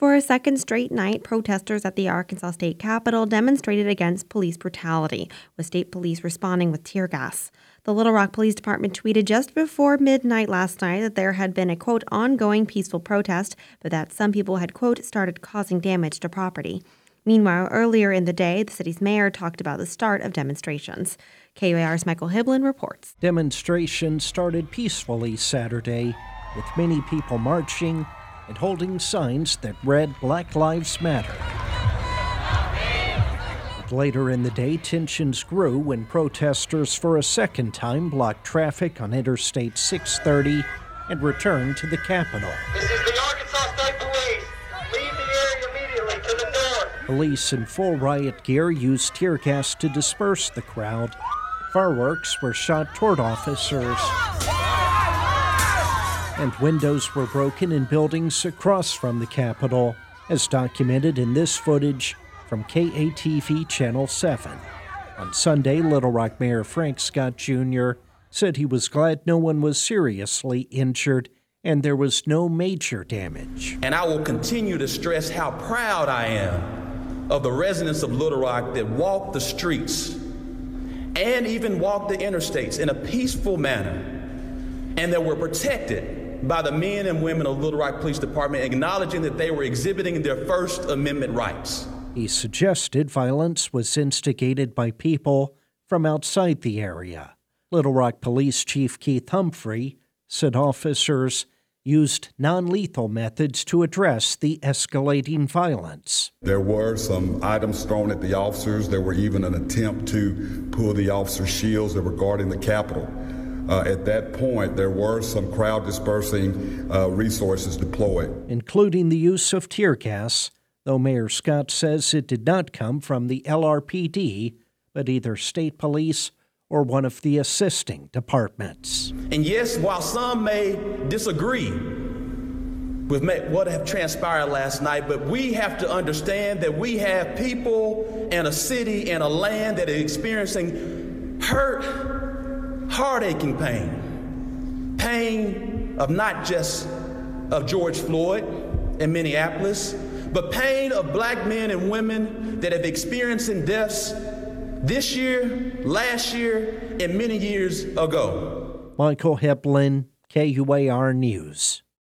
For a second straight night, protesters at the Arkansas State Capitol demonstrated against police brutality, with state police responding with tear gas. The Little Rock Police Department tweeted just before midnight last night that there had been a, quote, ongoing peaceful protest, but that some people had, quote, started causing damage to property. Meanwhile, earlier in the day, the city's mayor talked about the start of demonstrations. KUAR's Michael Hiblin reports. Demonstrations started peacefully Saturday, with many people marching and holding signs that read Black Lives Matter. But later in the day, tensions grew when protesters for a second time blocked traffic on Interstate 630 and returned to the Capitol. This is the Arkansas State Police. Leave the area immediately to the door. Police in full riot gear used tear gas to disperse the crowd. Fireworks were shot toward officers, and windows were broken in buildings across from the Capitol, as documented in this footage from KATV Channel 7. On Sunday, Little Rock Mayor Frank Scott Jr. said he was glad no one was seriously injured and there was no major damage. And I will continue to stress how proud I am of the residents of Little Rock that walked the streets and even walked the interstates in a peaceful manner, and that were protected by the men and women of Little Rock Police Department, acknowledging that they were exhibiting their First Amendment rights. He suggested violence was instigated by people from outside the area. Little Rock Police Chief Keith Humphrey said officers used non-lethal methods to address the escalating violence. There were some items thrown at the officers. There were even an attempt to pull the officers' shields that were guarding the Capitol. At that point, there were some crowd dispersing resources deployed, including the use of tear gas, though Mayor Scott says it did not come from the LRPD, but either state police or one of the assisting departments. And yes, while some may disagree with what have transpired last night, but we have to understand that we have people and a city and a land that is experiencing hurt, heart-aching pain of not just of George Floyd in Minneapolis, but pain of black men and women that have experienced deaths this year, last year, and many years ago. Michael Hiblin, KUAR News.